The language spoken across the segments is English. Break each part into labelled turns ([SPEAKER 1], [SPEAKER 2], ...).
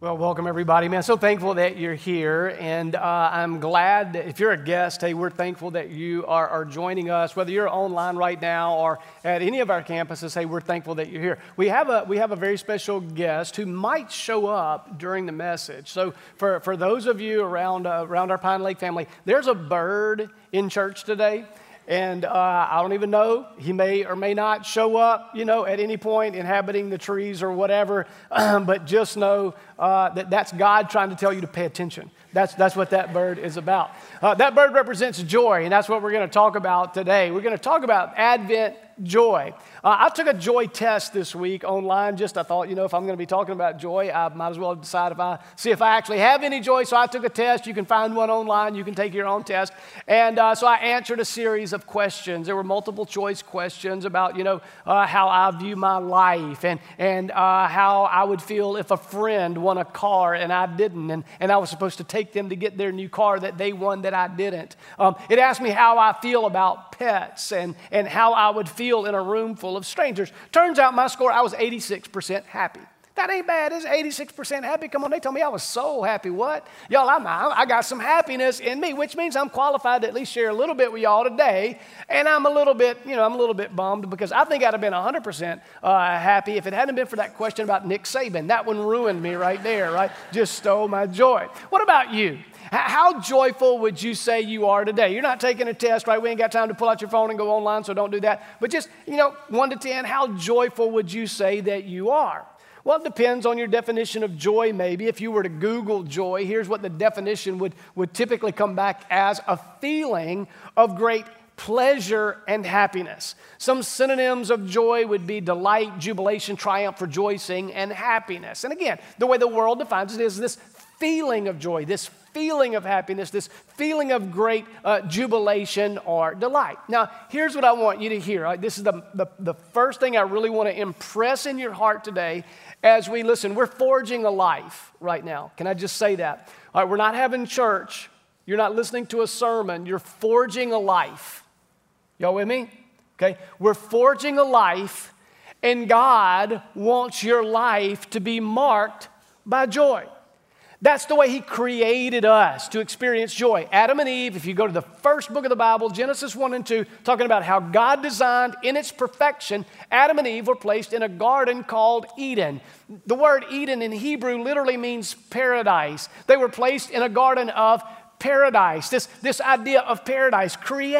[SPEAKER 1] Well, welcome everybody, man. So thankful that you're here, and I'm glad that if you're a guest, hey, we're thankful that you are joining us. Whether you're online right now or at any of our campuses, hey, we're thankful that you're here. We have a very special guest who might show up during the message. So for those of you around our Pine Lake family, there's a bird in church today. And I don't even know, he may or may not show up, at any point inhabiting the trees or whatever, but just know that's God trying to tell you to pay attention. That's what that bird is about. That bird represents joy, and that's what we're going to talk about today. We're going to talk about Advent joy. I took a joy test this week online. I thought, if I'm going to be talking about joy, I might as well decide see if I actually have any joy. So I took a test. You can find one online. You can take your own test. And so I answered a series of questions. There were multiple choice questions about, how I view my life and how I would feel if a friend won a car and I didn't. And I was supposed to take them to get their new car that they won that I didn't. It asked me how I feel about pets and how I would feel in a room full of strangers. Turns out my score, I was 86% happy. That ain't bad, is 86% happy? Come on, they told me I was so happy. What? Y'all, I got some happiness in me, which means I'm qualified to at least share a little bit with y'all today. And I'm a little bit bummed because I think I'd have been 100% happy if it hadn't been for that question about Nick Saban. That one ruined me right there, right? Just stole my joy. What about you? How joyful would you say you are today? You're not taking a test, right? We ain't got time to pull out your phone and go online, so don't do that. But just, 1 to 10, how joyful would you say that you are? Well, it depends on your definition of joy, maybe. If you were to Google joy, here's what the definition would typically come back as: a feeling of great pleasure and happiness. Some synonyms of joy would be delight, jubilation, triumph, rejoicing, and happiness. And again, the way the world defines it is this feeling of joy, this feeling of happiness, this feeling of great jubilation or delight. Now, here's what I want you to hear. Right? This is the first thing I really want to impress in your heart today as we listen. We're forging a life right now. Can I just say that? All right, we're not having church. You're not listening to a sermon. You're forging a life. Y'all with me? Okay? We're forging a life, and God wants your life to be marked by joy. That's the way He created us, to experience joy. Adam and Eve, if you go to the first book of the Bible, Genesis 1 and 2, talking about how God designed in its perfection, Adam and Eve were placed in a garden called Eden. The word Eden in Hebrew literally means paradise. They were placed in a garden of paradise. This idea of paradise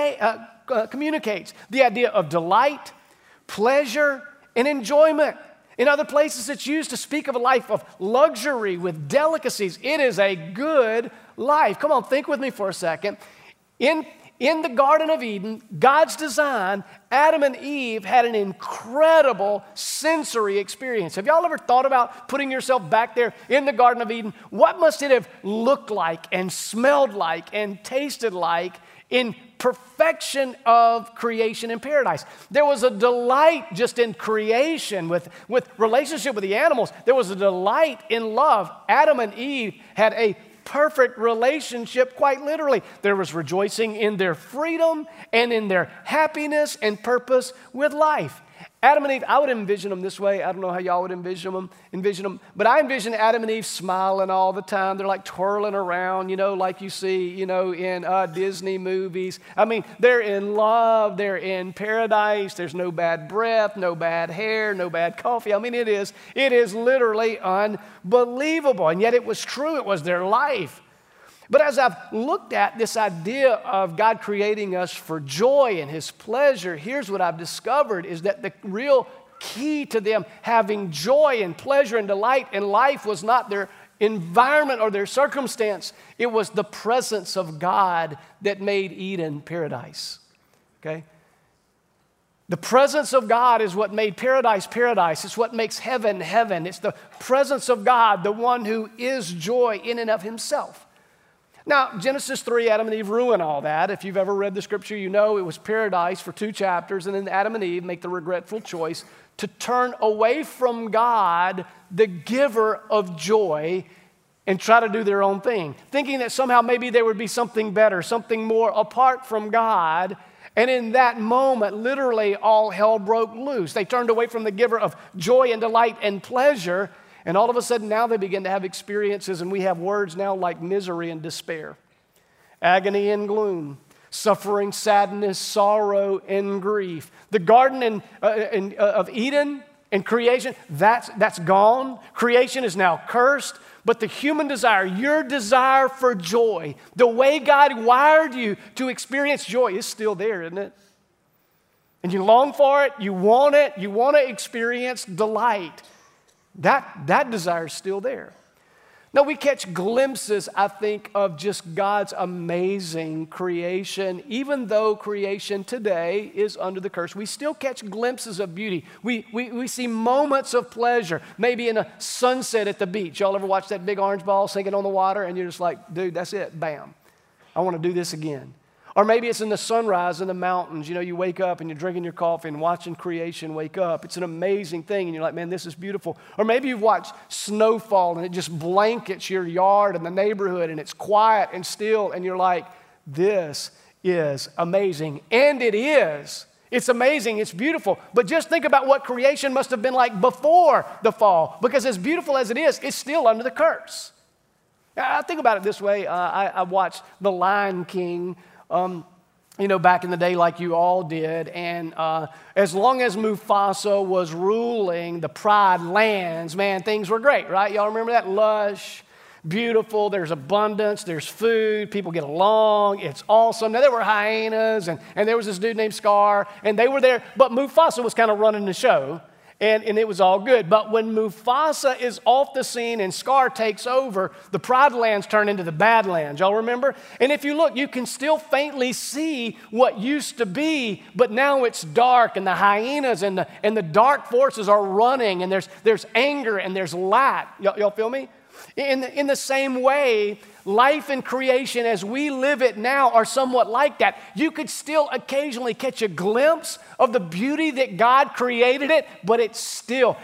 [SPEAKER 1] communicates the idea of delight, pleasure, and enjoyment. In other places, it's used to speak of a life of luxury with delicacies. It is a good life. Come on, think with me for a second. In the Garden of Eden, God's design, Adam and Eve had an incredible sensory experience. Have y'all ever thought about putting yourself back there in the Garden of Eden? What must it have looked like and smelled like and tasted like in perfection of creation in paradise? There was a delight just in creation with relationship with the animals. There was a delight in love. Adam and Eve had a perfect relationship, quite literally. There was rejoicing in their freedom and in their happiness and purpose with life. Adam and Eve, I would envision them this way. I don't know how y'all would envision them, but I envision Adam and Eve smiling all the time. They're like twirling around, like you see, in Disney movies. I mean, they're in love. They're in paradise. There's no bad breath, no bad hair, no bad coffee. I mean, it is literally unbelievable. And yet it was true. It was their life. But as I've looked at this idea of God creating us for joy and His pleasure, here's what I've discovered is that the real key to them having joy and pleasure and delight in life was not their environment or their circumstance. It was the presence of God that made Eden paradise. Okay? The presence of God is what made paradise paradise. It's what makes heaven heaven. It's the presence of God, the one who is joy in and of Himself. Now, Genesis 3, Adam and Eve ruin all that. If you've ever read the scripture, you know it was paradise for 2 chapters, and then Adam and Eve make the regretful choice to turn away from God, the giver of joy, and try to do their own thing, thinking that somehow maybe there would be something better, something more apart from God. And in that moment, literally all hell broke loose. They turned away from the giver of joy and delight and pleasure, And all of a sudden now they begin to have experiences, and we have words now like misery and despair, agony and gloom, suffering, sadness, sorrow, and grief. The Garden of Eden and creation, that's gone. Creation is now cursed. But the human desire, your desire for joy, the way God wired you to experience joy is still there, isn't it? And you long for it, you want to experience delight. That desire is still there. Now, we catch glimpses, I think, of just God's amazing creation. Even though creation today is under the curse, we still catch glimpses of beauty. We see moments of pleasure, maybe in a sunset at the beach. Y'all ever watch that big orange ball sinking on the water, and you're just like, dude, that's it, bam. I want to do this again. Or maybe it's in the sunrise in the mountains. You know, you wake up and you're drinking your coffee and watching creation wake up. It's an amazing thing, and you're like, man, this is beautiful. Or maybe you've watched snowfall, and it just blankets your yard and the neighborhood, and it's quiet and still, and you're like, this is amazing. And it is. It's amazing. It's beautiful. But just think about what creation must have been like before the fall, because as beautiful as it is, it's still under the curse. I think about it this way. I watched The Lion King back in the day like you all did. And as long as Mufasa was ruling the Pride Lands, man, things were great, right? Y'all remember that? Lush, beautiful, there's abundance, there's food, people get along, it's awesome. Now, there were hyenas, and there was this dude named Scar, and they were there, but Mufasa was kind of running the show. And it was all good. But when Mufasa is off the scene and Scar takes over, the Pride Lands turn into the Badlands. Y'all remember? And if you look, you can still faintly see what used to be, but now it's dark, and the hyenas and the dark forces are running, and there's anger and there's light. Y'all feel me? In the same way, life and creation as we live it now are somewhat like that. You could still occasionally catch a glimpse of the beauty that God created it, but it's still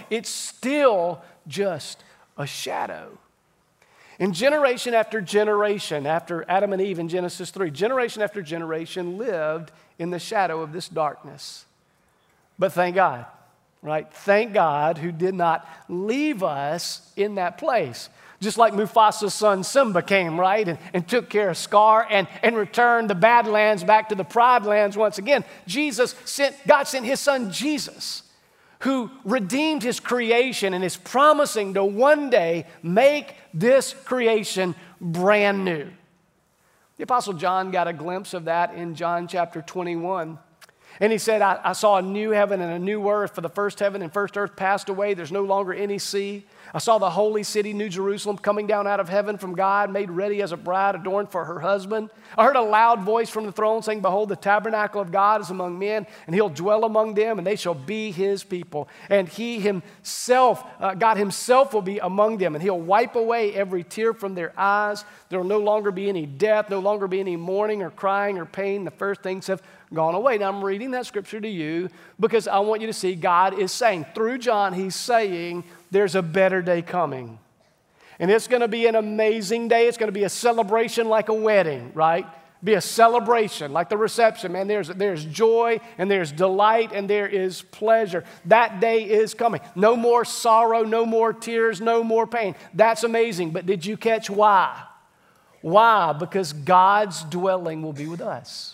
[SPEAKER 1] just a shadow. And generation after generation, after Adam and Eve in Genesis 3, generation after generation lived in the shadow of this darkness. But thank God, right? Thank God who did not leave us in that place. Just like Mufasa's son Simba came, right, and took care of Scar and returned the Badlands back to the Pride Lands once again. God sent his son Jesus, who redeemed his creation and is promising to one day make this creation brand new. The Apostle John got a glimpse of that in John chapter 21. And he said, I saw a new heaven and a new earth, for the first heaven and first earth passed away. There's no longer any sea. I saw the holy city, New Jerusalem, coming down out of heaven from God, made ready as a bride adorned for her husband. I heard a loud voice from the throne saying, behold, the tabernacle of God is among men, and he'll dwell among them, and they shall be his people. And he himself, God himself will be among them, and he'll wipe away every tear from their eyes. There will no longer be any death, no longer be any mourning or crying or pain. The first things have gone away. Now, I'm reading that scripture to you because I want you to see God is saying, through John, he's saying there's a better day coming. And it's going to be an amazing day. It's going to be a celebration like a wedding, right? Be a celebration like the reception. Man, there's joy and there's delight and there is pleasure. That day is coming. No more sorrow, no more tears, no more pain. That's amazing. But did you catch why? Why? Because God's dwelling will be with us.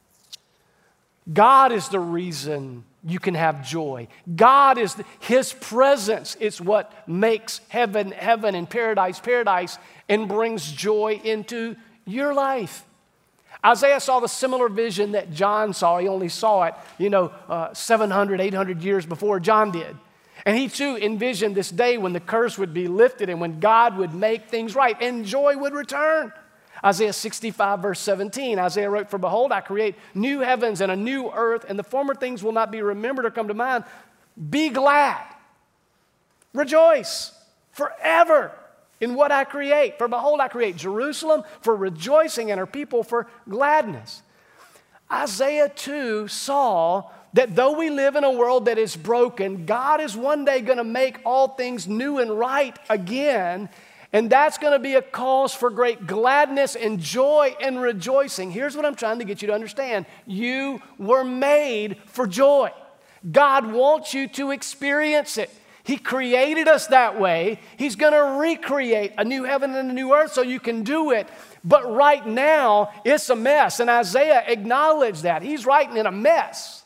[SPEAKER 1] God is the reason you can have joy. God is his presence is what makes heaven, heaven, and paradise, paradise, and brings joy into your life. Isaiah saw the similar vision that John saw. He only saw it, 700, 800 years before John did. And he too envisioned this day when the curse would be lifted and when God would make things right and joy would return. Isaiah 65, verse 17, Isaiah wrote, for behold, I create new heavens and a new earth, and the former things will not be remembered or come to mind. Be glad. Rejoice forever in what I create. For behold, I create Jerusalem for rejoicing and her people for gladness. Isaiah too saw that though we live in a world that is broken, God is one day going to make all things new and right again. And that's going to be a cause for great gladness and joy and rejoicing. Here's what I'm trying to get you to understand. You were made for joy. God wants you to experience it. He created us that way. He's going to recreate a new heaven and a new earth so you can do it. But right now, it's a mess. And Isaiah acknowledged that. He's writing in a mess.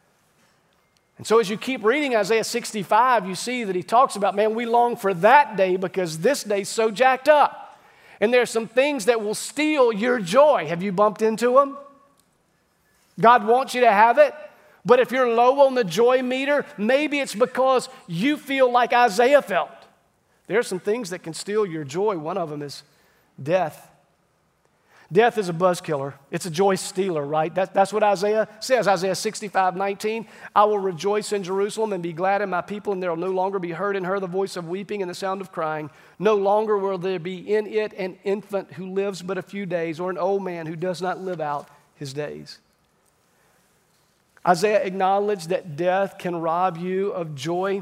[SPEAKER 1] And so as you keep reading Isaiah 65, you see that he talks about, man, we long for that day because this day's so jacked up. And there's some things that will steal your joy. Have you bumped into them? God wants you to have it. But if you're low on the joy meter, maybe it's because you feel like Isaiah felt. There are some things that can steal your joy. One of them is death. Death is a buzz killer. It's a joy stealer, right? That's what Isaiah says. Isaiah 65:19. I will rejoice in Jerusalem and be glad in my people, and there will no longer be heard in her the voice of weeping and the sound of crying. No longer will there be in it an infant who lives but a few days, or an old man who does not live out his days. Isaiah acknowledged that death can rob you of joy.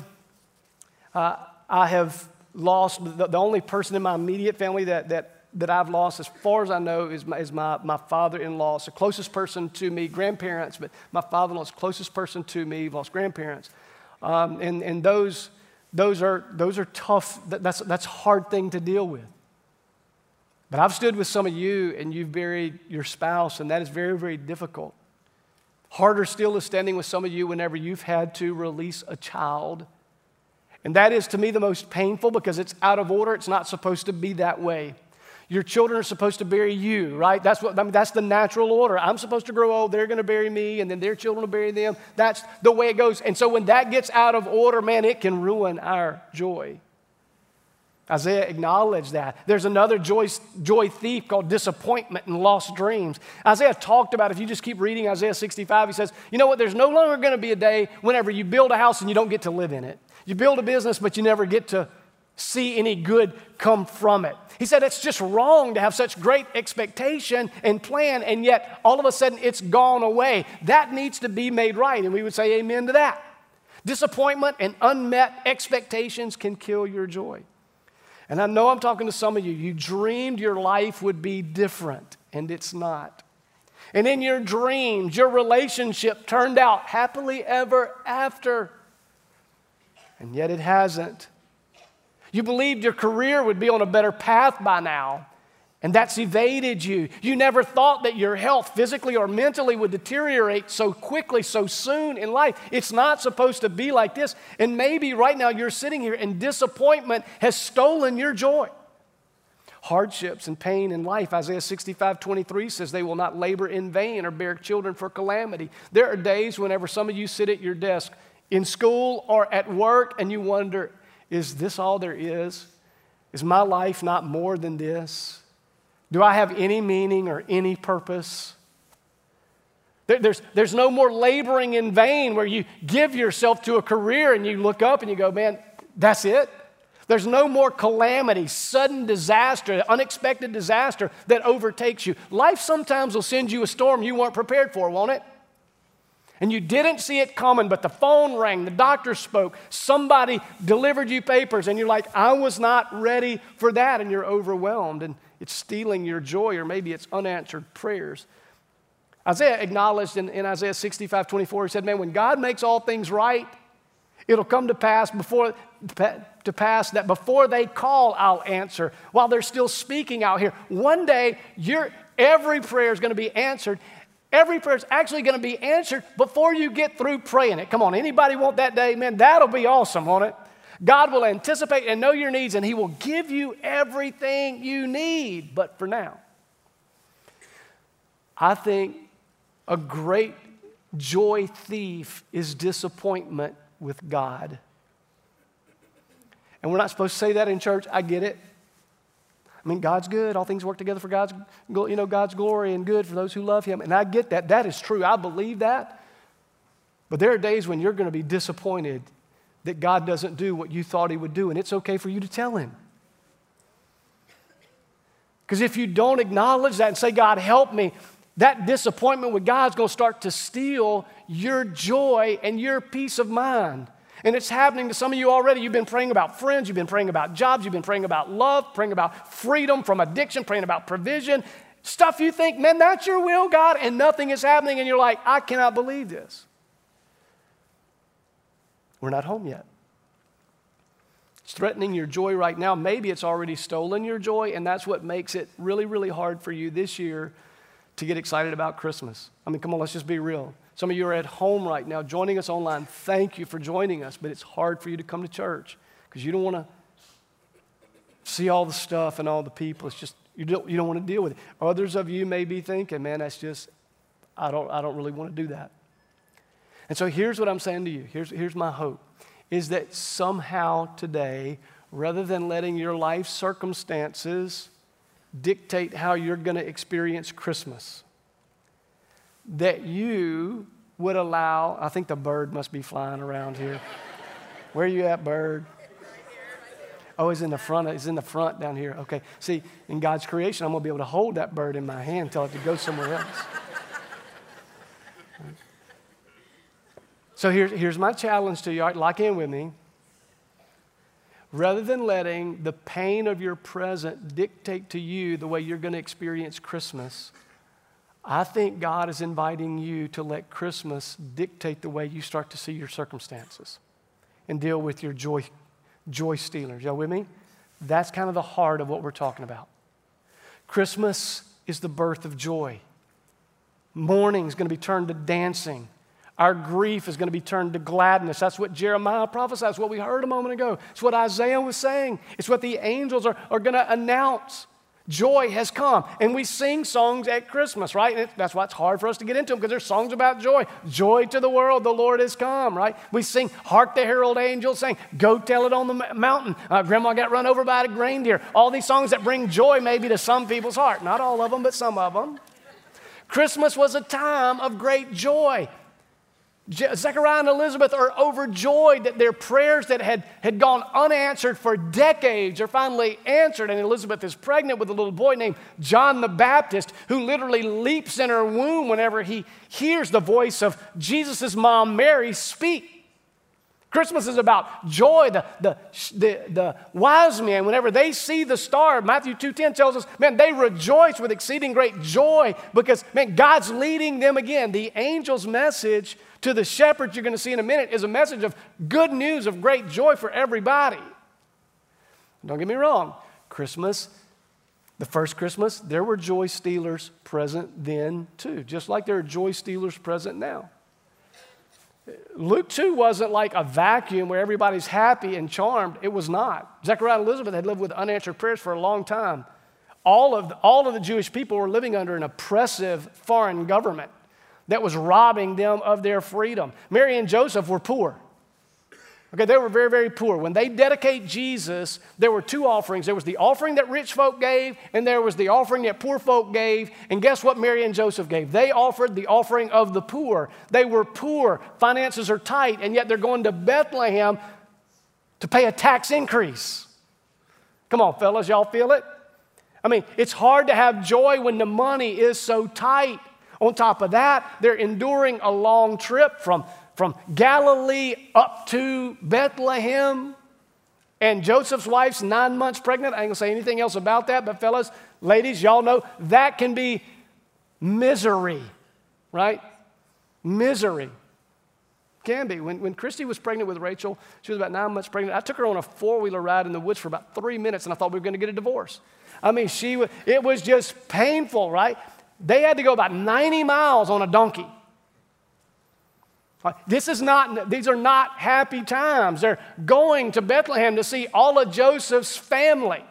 [SPEAKER 1] I have lost, the only person in my immediate family that I've lost, as far as I know, is my father-in-law. It's the closest person to me, grandparents, but my father-in-law is the closest person to me. I've lost grandparents. And those are tough, that's a hard thing to deal with. But I've stood with some of you, and you've buried your spouse, and that is very, very difficult. Harder still is standing with some of you whenever you've had to release a child. And that is, to me, the most painful because it's out of order. It's not supposed to be that way. Your children are supposed to bury you, right? That's the natural order. I'm supposed to grow old. They're going to bury me, and then their children will bury them. That's the way it goes. And so when that gets out of order, man, it can ruin our joy. Isaiah acknowledged that. There's another joy thief called disappointment and lost dreams. Isaiah talked about, if you just keep reading Isaiah 65, he says, you know what, there's no longer going to be a day whenever you build a house and you don't get to live in it. You build a business, but you never get to see any good come from it. He said it's just wrong to have such great expectation and plan, and yet all of a sudden it's gone away. That needs to be made right, and we would say amen to that. Disappointment and unmet expectations can kill your joy. And I know I'm talking to some of you. You dreamed your life would be different, and it's not. And in your dreams, your relationship turned out happily ever after, and yet it hasn't. You believed your career would be on a better path by now, and that's evaded you. You never thought that your health, physically or mentally, would deteriorate so quickly, so soon in life. It's not supposed to be like this. And maybe right now you're sitting here and disappointment has stolen your joy. Hardships and pain in life. Isaiah 65:23 says they will not labor in vain or bear children for calamity. There are days whenever some of you sit at your desk in school or at work and you wonder, is this all there is? Is my life not more than this? Do I have any meaning or any purpose? There's no more laboring in vain where you give yourself to a career and you look up and you go, man, that's it? There's no more calamity, sudden disaster, unexpected disaster that overtakes you. Life sometimes will send you a storm you weren't prepared for, won't it? And you didn't see it coming, but the phone rang, the doctor spoke, somebody delivered you papers, and you're like, I was not ready for that, and you're overwhelmed, and it's stealing your joy, or maybe it's unanswered prayers. Isaiah acknowledged in Isaiah 65:24, he said, man, when God makes all things right, it'll come to pass that before they call, I'll answer. While they're still speaking out here, one day, every prayer is going to be answered. Every prayer is actually going to be answered before you get through praying it. Come on, anybody want that day? Man, that'll be awesome, won't it? God will anticipate and know your needs, and He will give you everything you need. But for now, I think a great joy thief is disappointment with God. And we're not supposed to say that in church. I get it. I mean, God's good. All things work together for God's glory and good for those who love Him. And I get that. That is true. I believe that. But there are days when you're going to be disappointed that God doesn't do what you thought He would do, and it's okay for you to tell Him. Because if you don't acknowledge that and say, God, help me, that disappointment with God is going to start to steal your joy and your peace of mind. And it's happening to some of you already. You've been praying about friends, you've been praying about jobs, you've been praying about love, praying about freedom from addiction, praying about provision, stuff you think, man, that's your will, God, and nothing is happening, and you're like, I cannot believe this. We're not home yet. It's threatening your joy right now. Maybe it's already stolen your joy, and that's what makes it really, really hard for you this year to get excited about Christmas. I mean, come on, let's just be real. Some of you are at home right now joining us online. Thank you for joining us, but it's hard for you to come to church because you don't want to see all the stuff and all the people. It's just, you don't want to deal with it. Others of you may be thinking, man, that's just, I don't really want to do that. And so here's what I'm saying to you. Here's my hope, is that somehow today, rather than letting your life circumstances dictate how you're going to experience Christmas, that you would allow, I think the bird must be flying around here. Where are you at, bird? Oh, he's in the front. He's in the front down here. Okay. See, in God's creation, I'm going to be able to hold that bird in my hand, tell it to go somewhere else. So here's my challenge to you. All right, lock in with me. Rather than letting the pain of your present dictate to you the way you're going to experience Christmas, I think God is inviting you to let Christmas dictate the way you start to see your circumstances and deal with your joy stealers. Y'all with me? That's kind of the heart of what we're talking about. Christmas is the birth of joy. Mourning is going to be turned to dancing. Our grief is going to be turned to gladness. That's what Jeremiah prophesied. It's what we heard a moment ago. It's what Isaiah was saying. It's what the angels are going to announce. Joy has come. And we sing songs at Christmas, right? And that's why it's hard for us to get into them, because there's songs about joy. Joy to the world, the Lord has come, right? We sing, Hark the Herald Angels Sing, Go Tell It on the Mountain. Grandma got run over by a reindeer. All these songs that bring joy maybe to some people's heart. Not all of them, but some of them. Christmas was a time of great joy. Zechariah and Elizabeth are overjoyed that their prayers that had gone unanswered for decades are finally answered. And Elizabeth is pregnant with a little boy named John the Baptist, who literally leaps in her womb whenever he hears the voice of Jesus' mom, Mary, speak. Christmas is about joy. The wise men, whenever they see the star, Matthew 2:10 tells us, man, they rejoice with exceeding great joy because, man, God's leading them again. The angel's message to the shepherds you're going to see in a minute is a message of good news, of great joy for everybody. Don't get me wrong. Christmas, the first Christmas, there were joy stealers present then too, just like there are joy stealers present now. Luke 2 wasn't like a vacuum where everybody's happy and charmed. It was not. Zechariah and Elizabeth had lived with unanswered prayers for a long time. All of the Jewish people were living under an oppressive foreign government that was robbing them of their freedom. Mary and Joseph were poor. Okay, they were very, very poor. When they dedicate Jesus, there were two offerings. There was the offering that rich folk gave, and there was the offering that poor folk gave. And guess what Mary and Joseph gave? They offered the offering of the poor. They were poor. Finances are tight, and yet they're going to Bethlehem to pay a tax increase. Come on, fellas, y'all feel it? I mean, it's hard to have joy when the money is so tight. On top of that, they're enduring a long trip from Galilee up to Bethlehem. And Joseph's wife's 9 months pregnant. I ain't going to say anything else about that. But fellas, ladies, y'all know that can be misery, right? Misery. Can be. When Christy was pregnant with Rachel, she was about 9 months pregnant. I took her on a four-wheeler ride in the woods for about 3 minutes, and I thought we were going to get a divorce. I mean, it was just painful, right? They had to go about 90 miles on a donkey. These are not happy times. They're going to Bethlehem to see all of Joseph's family.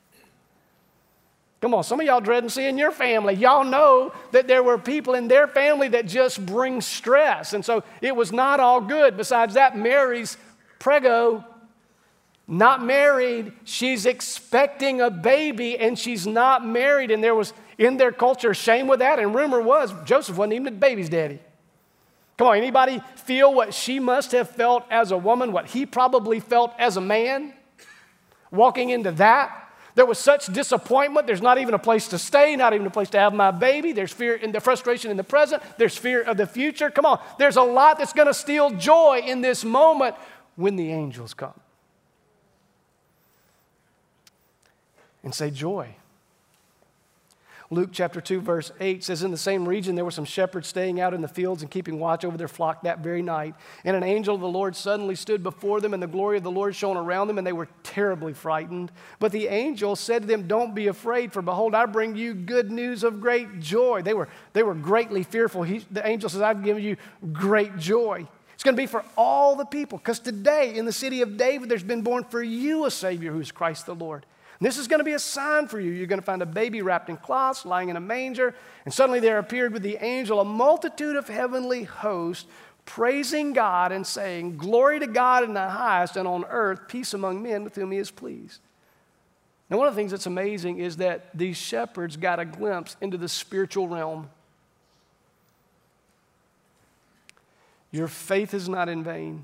[SPEAKER 1] Come on, some of y'all dreading seeing your family. Y'all know that there were people in their family that just bring stress. And so it was not all good. Besides that, Mary's preggo, not married. She's expecting a baby and she's not married. And there was, in their culture, shame with that. And rumor was Joseph wasn't even the baby's daddy. Come on, anybody feel what she must have felt as a woman, what he probably felt as a man? Walking into that, there was such disappointment. There's not even a place to stay, not even a place to have my baby. There's fear in the frustration in the present. There's fear of the future. Come on, there's a lot that's going to steal joy in this moment when the angels come and say joy. Luke chapter 2, verse 8 says, in the same region there were some shepherds staying out in the fields and keeping watch over their flock that very night. And an angel of the Lord suddenly stood before them, and the glory of the Lord shone around them, and they were terribly frightened. But the angel said to them, don't be afraid, for behold, I bring you good news of great joy. They were greatly fearful. The angel says, I've given you great joy. It's going to be for all the people, because today in the city of David there's been born for you a Savior who is Christ the Lord. And this is going to be a sign for you. You're going to find a baby wrapped in cloths, lying in a manger. And suddenly there appeared with the angel a multitude of heavenly hosts, praising God and saying, glory to God in the highest, and on earth peace among men with whom he is pleased. Now, one of the things that's amazing is that these shepherds got a glimpse into the spiritual realm. Your faith is not in vain.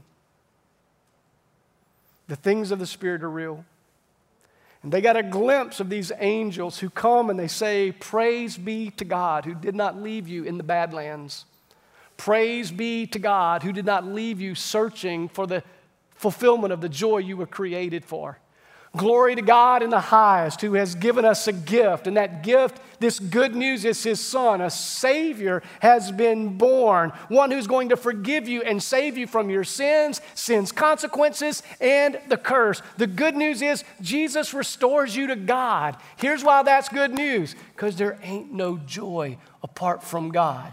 [SPEAKER 1] The things of the Spirit are real. And they got a glimpse of these angels who come and they say, praise be to God who did not leave you in the Badlands. Praise be to God who did not leave you searching for the fulfillment of the joy you were created for. Glory to God in the highest who has given us a gift. And that gift, this good news, is his Son. A Savior has been born. One who's going to forgive you and save you from your sins, sin's consequences, and the curse. The good news is Jesus restores you to God. Here's why that's good news. Because there ain't no joy apart from God.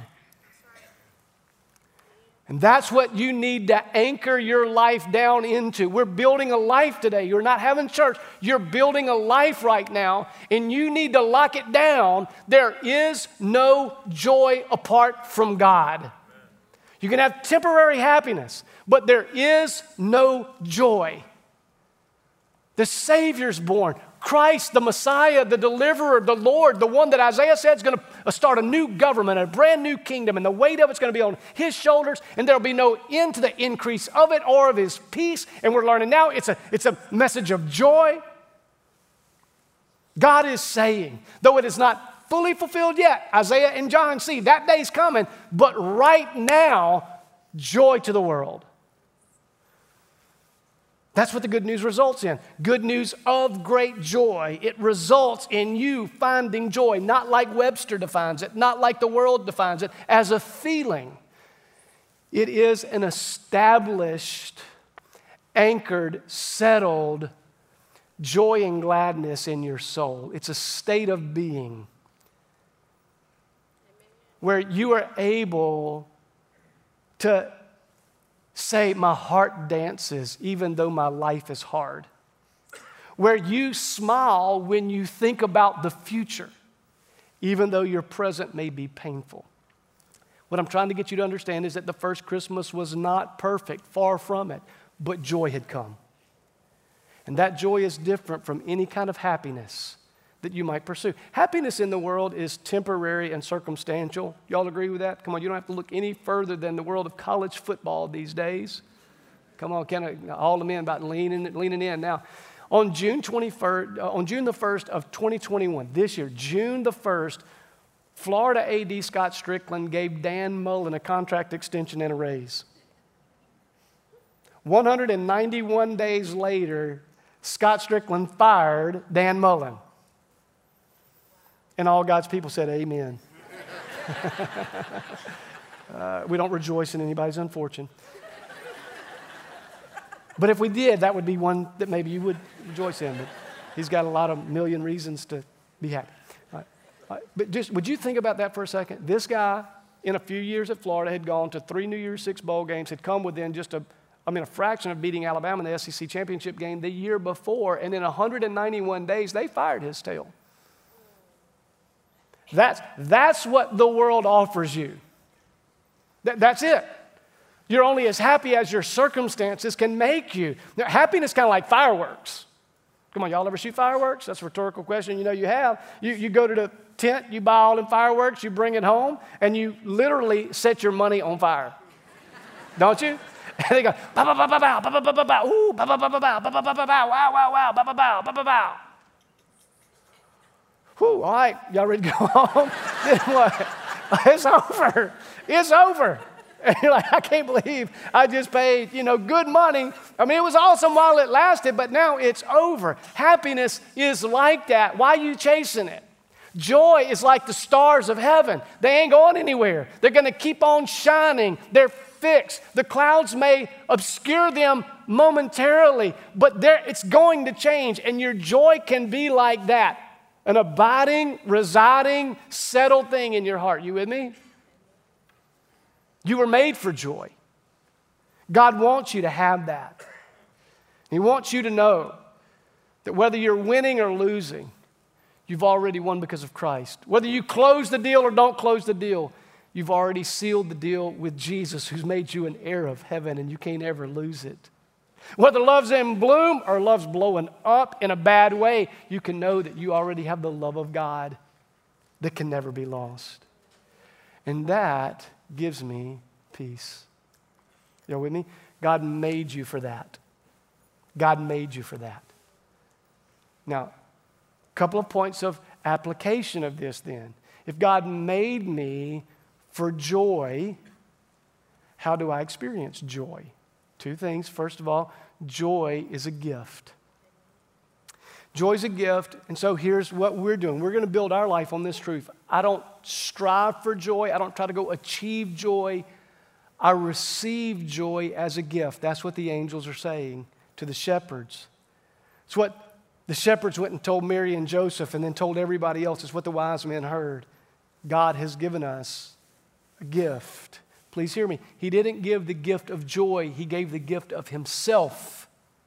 [SPEAKER 1] And that's what you need to anchor your life down into. We're building a life today. You're not having church. You're building a life right now, and you need to lock it down. There is no joy apart from God. You can have temporary happiness, but there is no joy. The Savior's born. Christ, the Messiah, the deliverer, the Lord, the one that Isaiah said is going to start a new government, a brand new kingdom, and the weight of it's going to be on his shoulders, and there'll be no end to the increase of it or of his peace. And we're learning now it's a message of joy. God is saying, though it is not fully fulfilled yet, Isaiah and John see that day's coming, but right now, joy to the world. That's what the good news results in. Good news of great joy. It results in you finding joy, not like Webster defines it, not like the world defines it, as a feeling. It is an established, anchored, settled joy and gladness in your soul. It's a state of being where you are able to say, my heart dances even though my life is hard. Where you smile when you think about the future, even though your present may be painful. What I'm trying to get you to understand is that the first Christmas was not perfect, far from it, but joy had come. And that joy is different from any kind of happiness that you might pursue. Happiness in the world is temporary and circumstantial. Y'all agree with that? Come on, you don't have to look any further than the world of college football these days. Come on, all the men about leaning in. Now, on June the 1st of 2021, this year, June the 1st, Florida AD Scott Strickland gave Dan Mullen a contract extension and a raise. 191 days later, Scott Strickland fired Dan Mullen. And all God's people said, amen. We don't rejoice in anybody's unfortune. But if we did, that would be one that maybe you would rejoice in. But he's got a lot of million reasons to be happy. All right. But just, would you think about that for a second? This guy, in a few years at Florida, had gone to 3 New Year's Six bowl games, had come within just a fraction of beating Alabama in the SEC championship game the year before, and in 191 days, they fired his tail. That's what the world offers you. That's it. You're only as happy as your circumstances can make you. Now, happiness is kind of like fireworks. Come on, y'all ever shoot fireworks? That's a rhetorical question. You know you have. You go to the tent, you buy all them fireworks, you bring it home, and you literally set your money on fire. Don't you? And they go, ba ba ba ba ba ba ba ba ba, ooh, ba ba ba ba ba ba ba ba ba, wow wow wow, ba ba ba ba ba ba. Whew, all right, y'all ready to go home? Then what? It's over. It's over. And you're like, I can't believe I just paid, good money. I mean, it was awesome while it lasted, but now it's over. Happiness is like that. Why are you chasing it? Joy is like the stars of heaven. They ain't going anywhere. They're going to keep on shining. They're fixed. The clouds may obscure them momentarily, but it's going to change. And your joy can be like that, an abiding, residing, settled thing in your heart. You with me? You were made for joy. God wants you to have that. He wants you to know that whether you're winning or losing, you've already won because of Christ. Whether you close the deal or don't close the deal, you've already sealed the deal with Jesus, who's made you an heir of heaven, and you can't ever lose it. Whether love's in bloom or love's blowing up in a bad way, you can know that you already have the love of God that can never be lost. And that gives me peace. You with me? God made you for that. God made you for that. Now, a couple of points of application of this then. If God made me for joy, how do I experience joy? Two things. First of all, joy is a gift. Joy is a gift, and so here's what we're doing. We're going to build our life on this truth. I don't strive for joy. I don't try to go achieve joy. I receive joy as a gift. That's what the angels are saying to the shepherds. It's what the shepherds went and told Mary and Joseph and then told everybody else. It's what the wise men heard. God has given us a gift. Please hear me. He didn't give the gift of joy. He gave the gift of himself.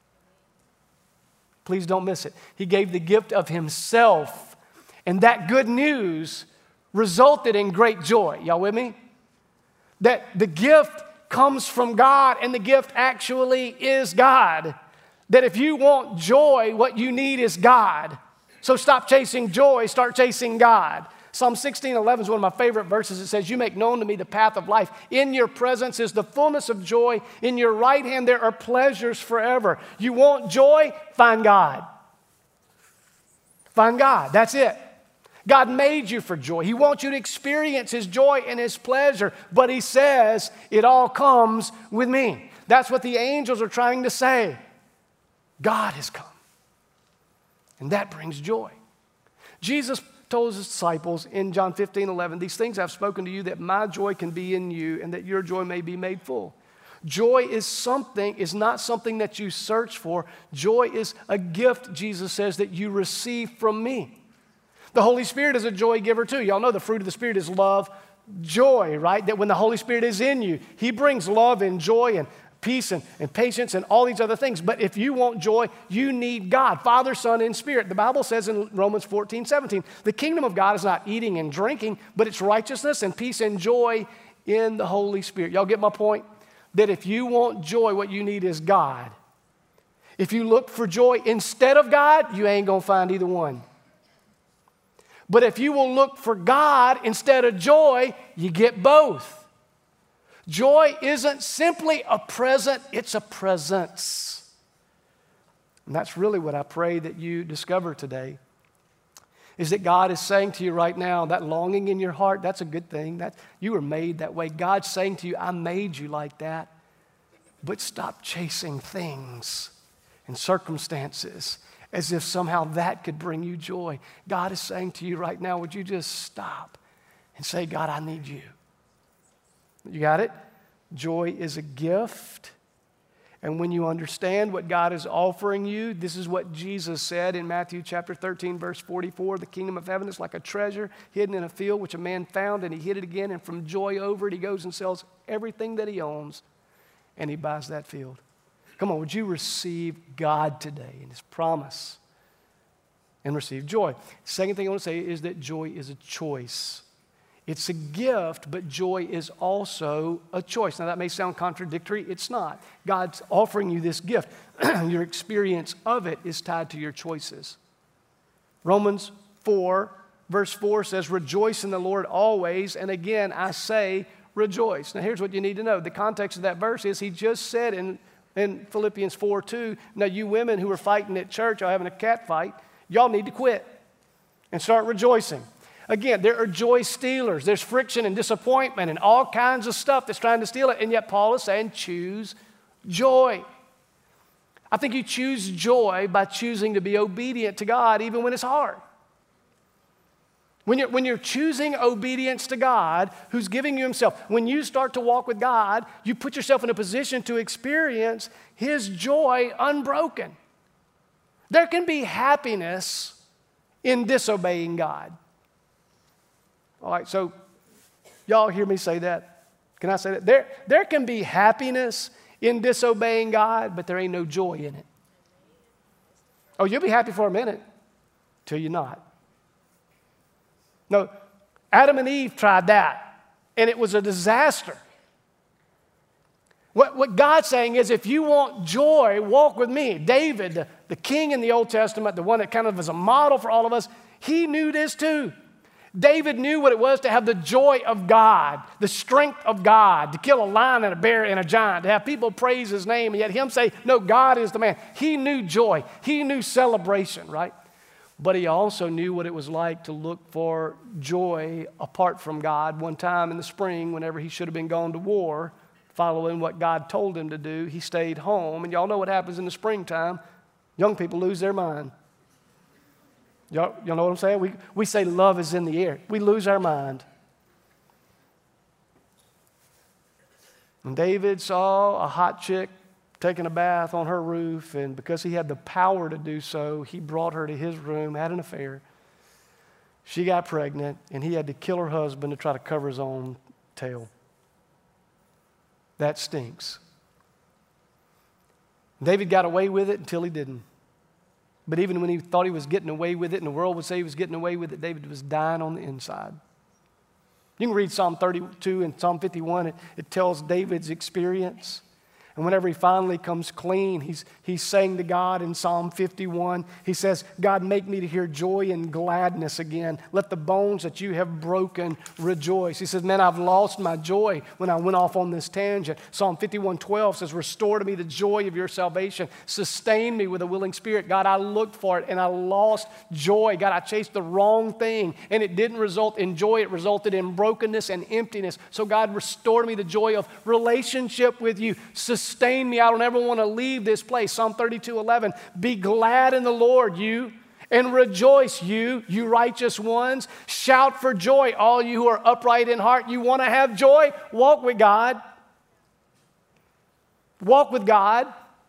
[SPEAKER 1] Please don't miss it. He gave the gift of himself. And that good news resulted in great joy. Y'all with me? That the gift comes from God and the gift actually is God. That if you want joy, what you need is God. So stop chasing joy, start chasing God. Psalm 16:11 is one of my favorite verses. It says, "You make known to me the path of life. In your presence is the fullness of joy. In your right hand there are pleasures forever." You want joy? Find God. Find God. That's it. God made you for joy. He wants you to experience his joy and his pleasure. But he says, it all comes with me. That's what the angels are trying to say. God has come. And that brings joy. Jesus told his disciples in John 15:11, "These things I've spoken to you that my joy can be in you and that your joy may be made full." Joy is not something that you search for. Joy is a gift, Jesus says, that you receive from me. The Holy Spirit is a joy giver too. Y'all know the fruit of the Spirit is love, joy, right? That when the Holy Spirit is in you, he brings love and joy and peace and patience and all these other things. But if you want joy, you need God, Father, Son, and Spirit. The Bible says in Romans 14:17, the kingdom of God is not eating and drinking, but it's righteousness and peace and joy in the Holy Spirit. Y'all get my point? That if you want joy, what you need is God. If you look for joy instead of God, you ain't going to find either one. But if you will look for God instead of joy, you get both. Joy isn't simply a present, it's a presence. And that's really what I pray that you discover today, is that God is saying to you right now, that longing in your heart, that's a good thing. That you were made that way. God's saying to you, I made you like that. But stop chasing things and circumstances as if somehow that could bring you joy. God is saying to you right now, would you just stop and say, God, I need you. You got it? Joy is a gift. And when you understand what God is offering you, this is what Jesus said in Matthew chapter 13, verse 44. The kingdom of heaven is like a treasure hidden in a field, which a man found, and he hid it again. And from joy over it, he goes and sells everything that he owns, and he buys that field. Come on, would you receive God today and his promise and receive joy? Second thing I want to say is that joy is a choice. It's a gift, but joy is also a choice. Now, that may sound contradictory. It's not. God's offering you this gift. Your experience of it is tied to your choices. Romans 4, verse 4 says, "Rejoice in the Lord always, and again I say rejoice." Now, here's what you need to know. The context of that verse is he just said in Philippians 4:2, now you women who are fighting at church or having a cat fight, y'all need to quit and start rejoicing. Again, there are joy stealers. There's friction and disappointment and all kinds of stuff that's trying to steal it. And yet Paul is saying, choose joy. I think you choose joy by choosing to be obedient to God even when it's hard. When you're choosing obedience to God, who's giving you himself, when you start to walk with God, you put yourself in a position to experience his joy unbroken. There can be happiness in disobeying God. All right, so y'all hear me say that? Can I say that? There can be happiness in disobeying God, but there ain't no joy in it. Oh, you'll be happy for a minute till you're not. No, Adam and Eve tried that, and it was a disaster. What God's saying is, if you want joy, walk with me. David, the king in the Old Testament, the one that kind of is a model for all of us, he knew this too. David knew what it was to have the joy of God, the strength of God, to kill a lion and a bear and a giant, to have people praise his name, and yet him say, no, God is the man. He knew joy. He knew celebration, right? But he also knew what it was like to look for joy apart from God. One time in the spring, whenever he should have been gone to war, following what God told him to do, he stayed home. And y'all know what happens in the springtime. Young people lose their mind. Y'all know what I'm saying? We say love is in the air. We lose our mind. And David saw a hot chick taking a bath on her roof, and because he had the power to do so, he brought her to his room, had an affair. She got pregnant, and he had to kill her husband to try to cover his own tail. That stinks. David got away with it until he didn't. But even when he thought he was getting away with it, and the world would say he was getting away with it, David was dying on the inside. You can read Psalm 32 and Psalm 51. It tells David's experience. And whenever he finally comes clean, he's saying to God in Psalm 51, he says, God, make me to hear joy and gladness again. Let the bones that you have broken rejoice. He says, man, I've lost my joy when I went off on this tangent. Psalm 51:12 says, restore to me the joy of your salvation. Sustain me with a willing spirit. God, I looked for it and I lost joy. God, I chased the wrong thing and it didn't result in joy. It resulted in brokenness and emptiness. So God, restore to me the joy of relationship with you. Sustain me. I don't ever want to leave this place. Psalm 32:11. Be glad in the Lord, you, and rejoice, you righteous ones. Shout for joy, all you who are upright in heart. You want to have joy? Walk with God. Walk with God.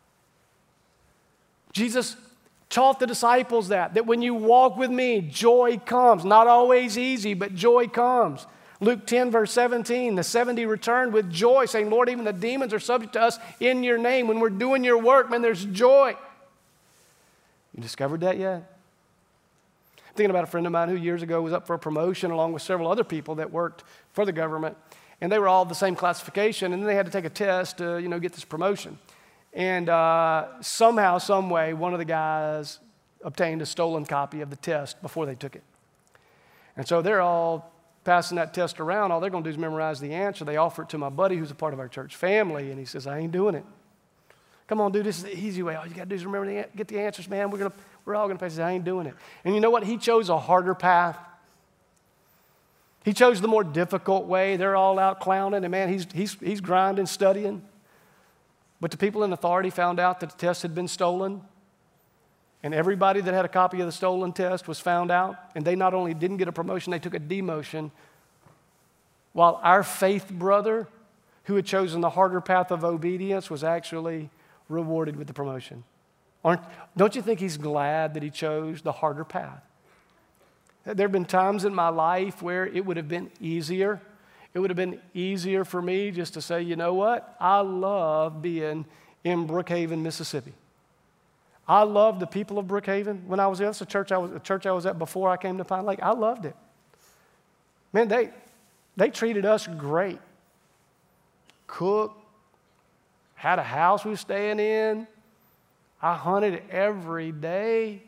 [SPEAKER 1] Jesus taught the disciples that when you walk with me, joy comes. Not always easy, but joy comes. Luke 10, verse 17, the 70 returned with joy, saying, Lord, even the demons are subject to us in your name. When we're doing your work, man, there's joy. You discovered that yet? I'm thinking about a friend of mine who years ago was up for a promotion along with several other people that worked for the government, and they were all the same classification, and then they had to take a test to, get this promotion. And somehow, some way, one of the guys obtained a stolen copy of the test before they took it. And so they're all passing that test around. All they're going to do is memorize the answer. They offer it to my buddy who's a part of our church family, and he says, I ain't doing it. Come on, dude, this is the easy way. All you got to do is remember get the answers, man. We're all going to pass it. I ain't doing it. And you know what? He chose a harder path. He chose the more difficult way. They're all out clowning, and man, he's grinding, studying. But the people in authority found out that the test had been stolen, and everybody that had a copy of the stolen test was found out, and they not only didn't get a promotion, they took a demotion, while our faith brother, who had chosen the harder path of obedience, was actually rewarded with the promotion. Don't you think he's glad that he chose the harder path? There have been times in my life where it would have been easier. It would have been easier for me just to say, you know what? I love being in Brookhaven, Mississippi. I loved the people of Brookhaven when I was there. That's the church I was at before I came to Pine Lake. I loved it. Man, they treated us great. Cooked, had a house we were staying in. I hunted every day.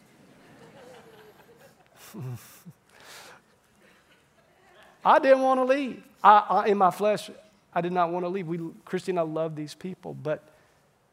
[SPEAKER 1] I didn't want to leave. In my flesh, I did not want to leave. Christy and I love these people, but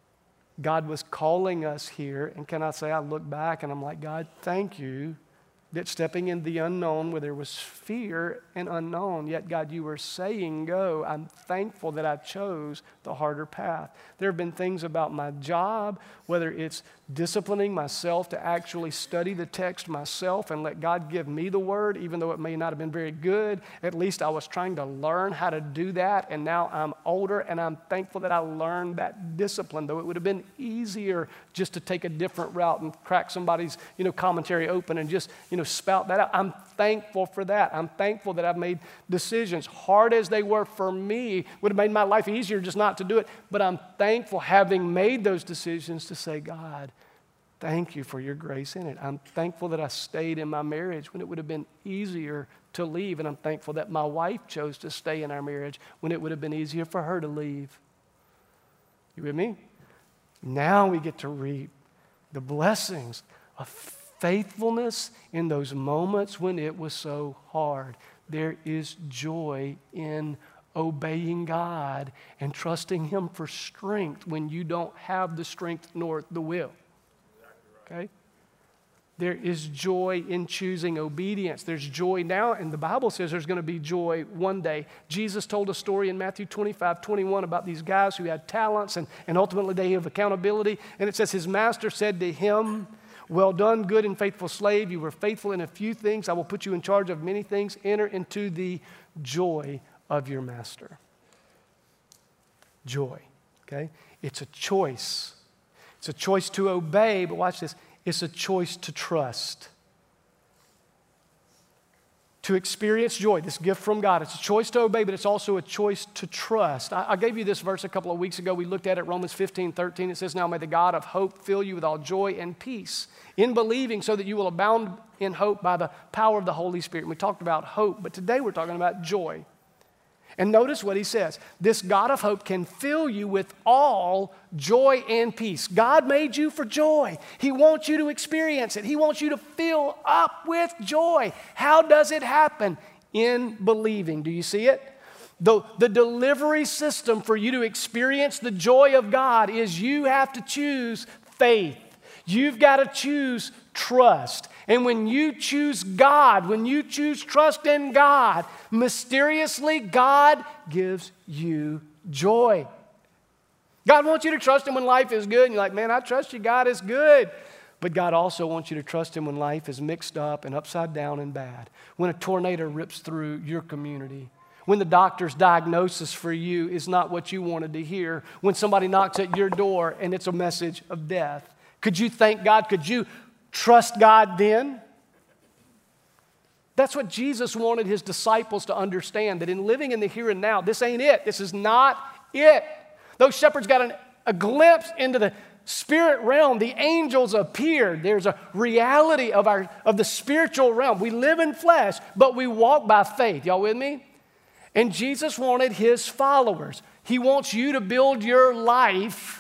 [SPEAKER 1] God was calling us here, and can I say I look back and I'm like, God, thank you that stepping in the unknown where there was fear and unknown, yet God, you were saying go. I'm thankful that I chose the harder path. There have been things about my job, whether it's disciplining myself to actually study the text myself and let God give me the word, even though it may not have been very good. At least I was trying to learn how to do that, and now I'm older, and I'm thankful that I learned that discipline, though it would have been easier just to take a different route and crack somebody's, commentary open and just, spout that out. I'm thankful for that. I'm thankful that I've made decisions. Hard as they were for me, would have made my life easier just not to do it. But I'm thankful, having made those decisions, to say, God, thank you for your grace in it. I'm thankful that I stayed in my marriage when it would have been easier to leave. And I'm thankful that my wife chose to stay in our marriage when it would have been easier for her to leave. You with me? Now we get to reap the blessings of faithfulness in those moments when it was so hard. There is joy in obeying God and trusting Him for strength when you don't have the strength nor the will. Okay? There is joy in choosing obedience. There's joy now, and the Bible says there's going to be joy one day. Jesus told a story in Matthew 25:21 about these guys who had talents, and ultimately they have accountability. And it says, his master said to him, well done, good and faithful slave. You were faithful in a few things. I will put you in charge of many things. Enter into the joy of your master. Joy, okay? It's a choice. It's a choice to obey, but watch this. It's a choice to trust. To experience joy, this gift from God. It's a choice to obey, but it's also a choice to trust. I gave you this verse a couple of weeks ago. We looked at it, Romans 15:13. It says, now may the God of hope fill you with all joy and peace in believing, so that you will abound in hope by the power of the Holy Spirit. And we talked about hope, but today we're talking about joy. And notice what he says. This God of hope can fill you with all joy and peace. God made you for joy. He wants you to experience it. He wants you to fill up with joy. How does it happen? In believing. Do you see it? The delivery system for you to experience the joy of God is you have to choose faith. You've got to choose trust. And when you choose God, when you choose trust in God, mysteriously, God gives you joy. God wants you to trust Him when life is good. And you're like, man, I trust you, God, is good. But God also wants you to trust Him when life is mixed up and upside down and bad. When a tornado rips through your community. When the doctor's diagnosis for you is not what you wanted to hear. When somebody knocks at your door and it's a message of death. Could you thank God? Could you trust God then? That's what Jesus wanted His disciples to understand, that in living in the here and now, this ain't it. This is not it. Those shepherds got a glimpse into the spirit realm. The angels appeared. There's a reality of the spiritual realm. We live in flesh, but we walk by faith. Y'all with me? And Jesus wanted His followers. He wants you to build your life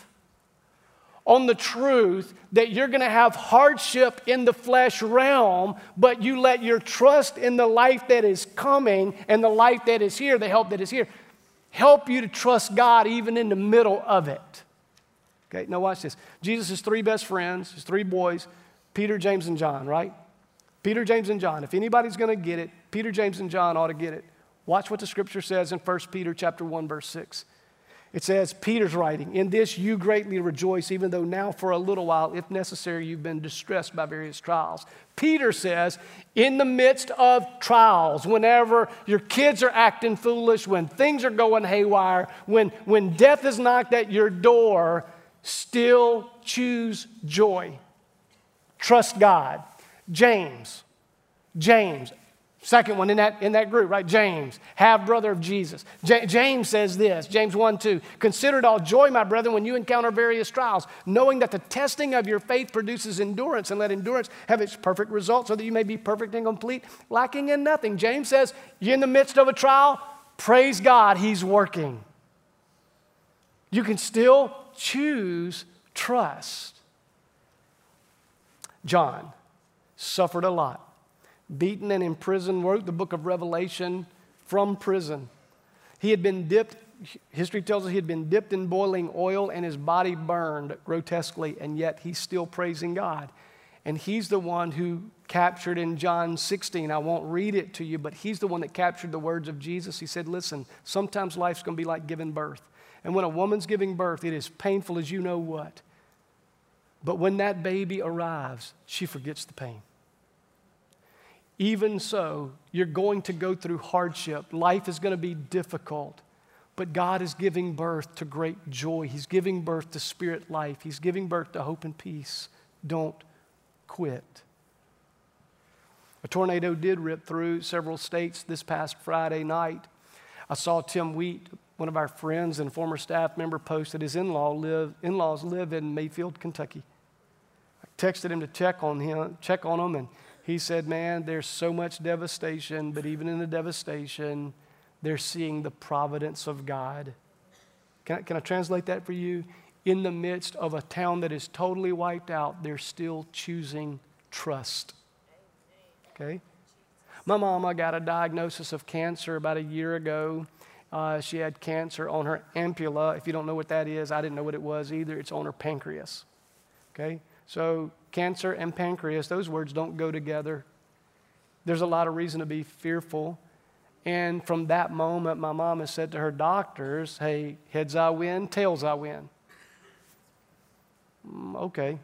[SPEAKER 1] on the truth that you're going to have hardship in the flesh realm, but you let your trust in the life that is coming and the life that is here, the help that is here, help you to trust God even in the middle of it. Okay, now watch this. Jesus' three best friends, his three boys, Peter, James, and John, right? Peter, James, and John. If anybody's going to get it, Peter, James, and John ought to get it. Watch what the scripture says in 1 Peter chapter 1, verse 6. It says, Peter's writing, in this you greatly rejoice, even though now for a little while, if necessary, you've been distressed by various trials. Peter says, in the midst of trials, whenever your kids are acting foolish, when things are going haywire, when death is knocked at your door, still choose joy. Trust God. James. Second one in that group, right? James, half brother of Jesus. James says this, James 1:2. Consider it all joy, my brethren, when you encounter various trials, knowing that the testing of your faith produces endurance, and let endurance have its perfect result, so that you may be perfect and complete, lacking in nothing. James says, you're in the midst of a trial, praise God, He's working. You can still choose trust. John suffered a lot. Beaten and imprisoned, wrote the book of Revelation from prison. He had been dipped, history tells us he had been dipped in boiling oil and his body burned grotesquely, and yet he's still praising God. And he's the one who captured in John 16, I won't read it to you, but he's the one that captured the words of Jesus. He said, listen, sometimes life's going to be like giving birth. And when a woman's giving birth, it is painful as you know what. But when that baby arrives, she forgets the pain. Even so, you're going to go through hardship. Life is going to be difficult. But God is giving birth to great joy. He's giving birth to spirit life. He's giving birth to hope and peace. Don't quit. A tornado did rip through several states this past Friday night. I saw Tim Wheat, one of our friends and former staff member, post that his in-laws live in Mayfield, Kentucky. I texted him to check on him, and he said, man, there's so much devastation, but even in the devastation, they're seeing the providence of God. Can I translate that for you? In the midst of a town that is totally wiped out, they're still choosing trust. Okay? My mama got a diagnosis of cancer about a year ago. She had cancer on her ampulla. If you don't know what that is, I didn't know what it was either. It's on her pancreas. Okay? So cancer and pancreas, those words don't go together. There's a lot of reason to be fearful. And from that moment, my mom has said to her doctors, hey, heads I win, tails I win. Okay.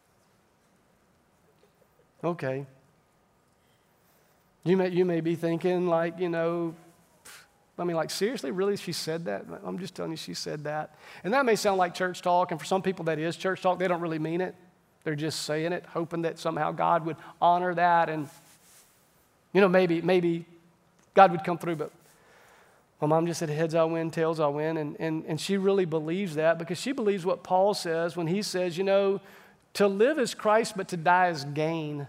[SPEAKER 1] You may be thinking like, seriously, really, she said that? I'm just telling you, she said that. And that may sound like church talk, and for some people that is church talk. They don't really mean it. They're just saying it, hoping that somehow God would honor that, and, maybe God would come through, but my mom just said, heads I win, tails I win, and she really believes that because she believes what Paul says when he says, to live is Christ, but to die is gain.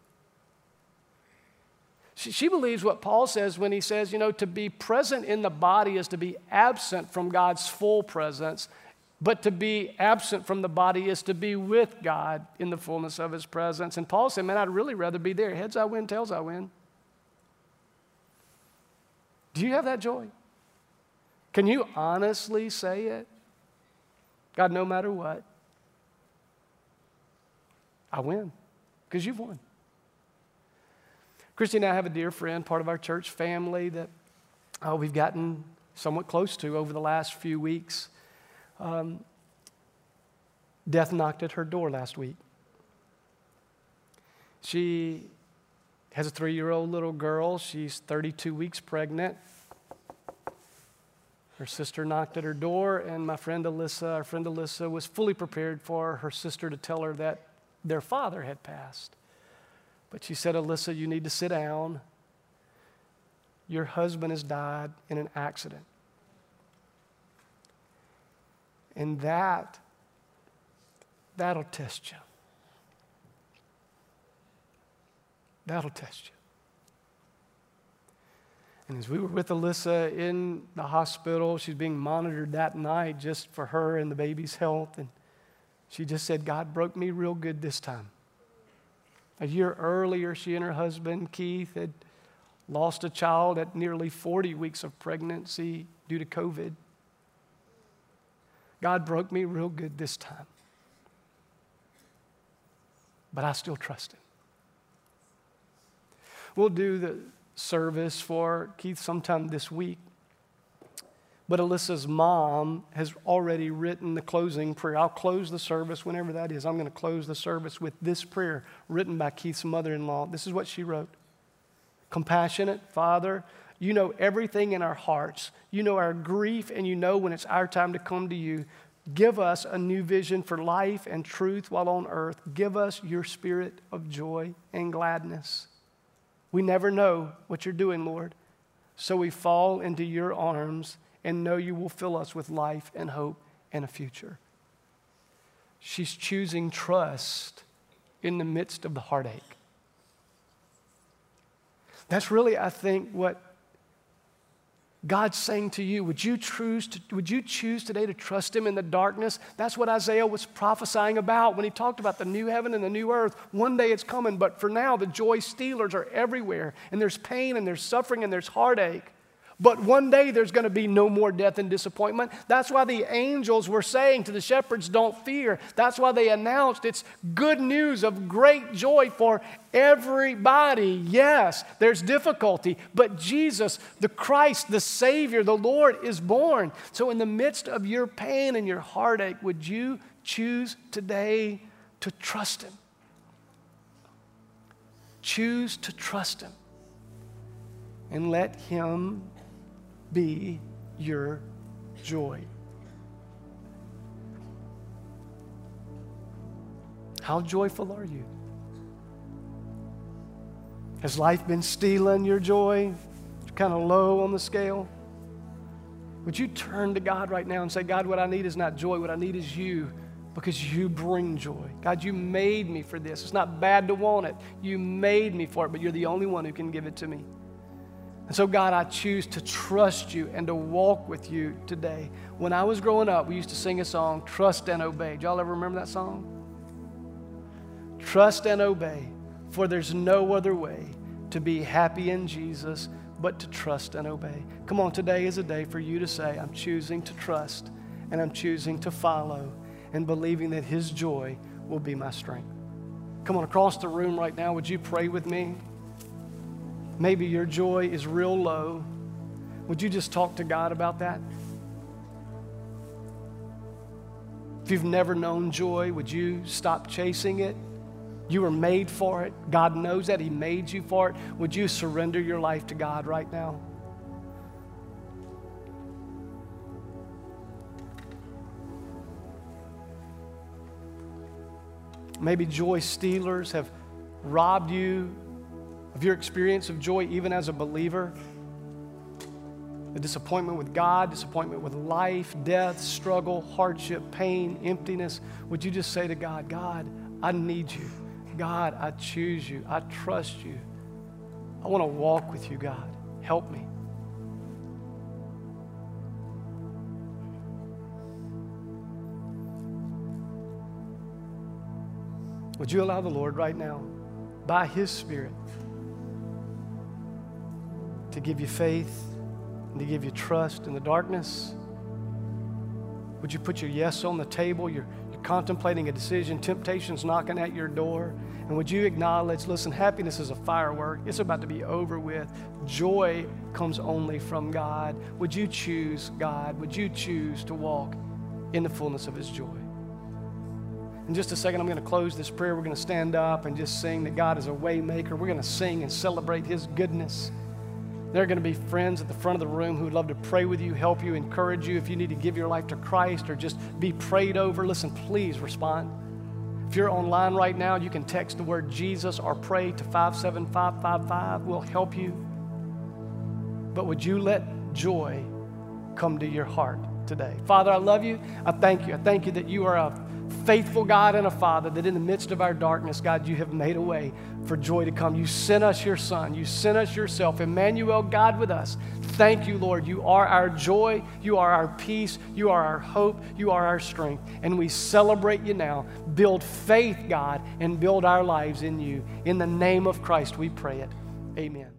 [SPEAKER 1] She believes what Paul says when he says, to be present in the body is to be absent from God's full presence, but to be absent from the body is to be with God in the fullness of his presence. And Paul said, man, I'd really rather be there. Heads I win, tails I win. Do you have that joy? Can you honestly say it? God, no matter what, I win, because you've won. Christy and I have a dear friend, part of our church family that we've gotten somewhat close to over the last few weeks. Death knocked at her door last week. She has a 3-year-old little girl. She's 32 weeks pregnant. Her sister knocked at her door, and our friend Alyssa, was fully prepared for her sister to tell her that their father had passed. But she said, Alyssa, you need to sit down. Your husband has died in an accident. And that'll test you. That'll test you. And as we were with Alyssa in the hospital, she's being monitored that night just for her and the baby's health. And she just said, God broke me real good this time. A year earlier, she and her husband, Keith, had lost a child at nearly 40 weeks of pregnancy due to COVID. God broke me real good this time. But I still trust him. We'll do the service for Keith sometime this week. But Alyssa's mom has already written the closing prayer. I'll close the service whenever that is. I'm going to close the service with this prayer written by Keith's mother-in-law. This is what she wrote. Compassionate Father, you know everything in our hearts. You know our grief, and you know when it's our time to come to you. Give us a new vision for life and truth while on earth. Give us your spirit of joy and gladness. We never know what you're doing, Lord. So we fall into your arms and know you will fill us with life and hope and a future. She's choosing trust in the midst of the heartache. That's really, I think, what God's saying to you. Would you choose today to trust him in the darkness? That's what Isaiah was prophesying about when he talked about the new heaven and the new earth. One day it's coming, but for now the joy stealers are everywhere, and there's pain and there's suffering and there's heartache. But one day there's going to be no more death and disappointment. That's why the angels were saying to the shepherds, don't fear. That's why they announced it's good news of great joy for everybody. Yes, there's difficulty, but Jesus, the Christ, the Savior, the Lord is born. So in the midst of your pain and your heartache, would you choose today to trust Him? Choose to trust Him and let Him be your joy. How joyful are you? Has life been stealing your joy? Kind of low on the scale? Would you turn to God right now and say, God, what I need is not joy. What I need is you, because you bring joy. God, you made me for this. It's not bad to want it. You made me for it, but you're the only one who can give it to me. And so, God, I choose to trust you and to walk with you today. When I was growing up, we used to sing a song, Trust and Obey. Did y'all ever remember that song? Trust and obey, for there's no other way to be happy in Jesus but to trust and obey. Come on, today is a day for you to say, I'm choosing to trust and I'm choosing to follow and believing that His joy will be my strength. Come on, across the room right now, would you pray with me? Maybe your joy is real low. Would you just talk to God about that? If you've never known joy, would you stop chasing it? You were made for it. God knows that. He made you for it. Would you surrender your life to God right now? Maybe joy stealers have robbed you of your experience of joy even as a believer. The disappointment with God, disappointment with life, death, struggle, hardship, pain, emptiness. Would you just say to God, God, I need you. God, I choose you. I trust you. I want to walk with you, God. Help me. Would you allow the Lord right now, by His Spirit, to give you faith and to give you trust in the darkness? Would you put your yes on the table? You're contemplating a decision. Temptation's knocking at your door. And would you acknowledge, listen, happiness is a firework. It's about to be over with. Joy comes only from God. Would you choose God? Would you choose to walk in the fullness of His joy? In just a second, I'm going to close this prayer. We're going to stand up and just sing that God is a way maker. We're going to sing and celebrate His goodness. There are going to be friends at the front of the room who would love to pray with you, help you, encourage you. If you need to give your life to Christ or just be prayed over, listen, please respond. If you're online right now, you can text the word Jesus or pray to 57555. We'll help you. But would you let joy come to your heart today? Father, I love you. I thank you. I thank you that you are a faithful God and a Father, that in the midst of our darkness, God, you have made a way for joy to come. You sent us your Son. You sent us yourself. Emmanuel, God with us. Thank you, Lord. You are our joy. You are our peace. You are our hope. You are our strength. And we celebrate you now. Build faith, God, and build our lives in you. In the name of Christ, we pray it. Amen.